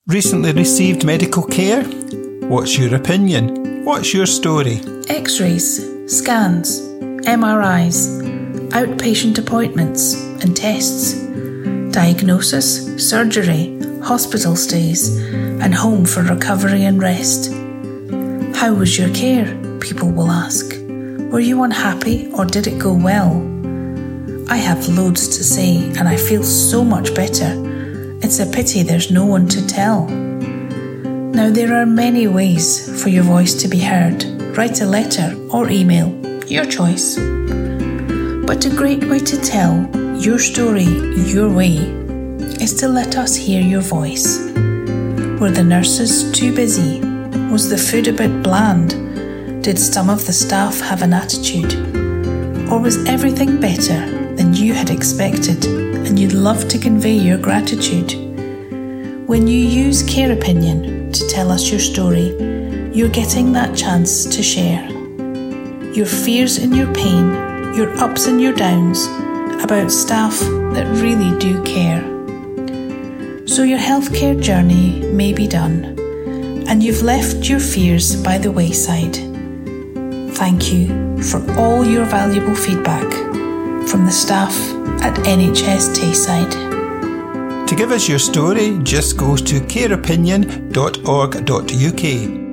Recently received medical care? What's your opinion? What's your story? X-rays, scans, MRIs, outpatient appointments and tests, diagnosis, surgery, hospital stays, and home for recovery and rest. How was your care? People will ask. Were you unhappy or did it go well? I have loads to say and I feel so much better. It's a pity there's no one to tell. Now there are many ways for your voice to be heard. Write a letter or email, your choice. But a great way to tell your story your way is to let us hear your voice. Were the nurses too busy? Was the food a bit bland? Did some of the staff have an attitude? Or was everything better than you had expected and you'd love to convey your gratitude? When you use Care Opinion to tell us your story, you're getting that chance to share your fears and your pain, your ups and your downs, about staff that really do care. So your healthcare journey may be done, and you've left your fears by the wayside. Thank you for all your valuable feedback from the staff at NHS Tayside. To give us your story, just go to careopinion.org.uk.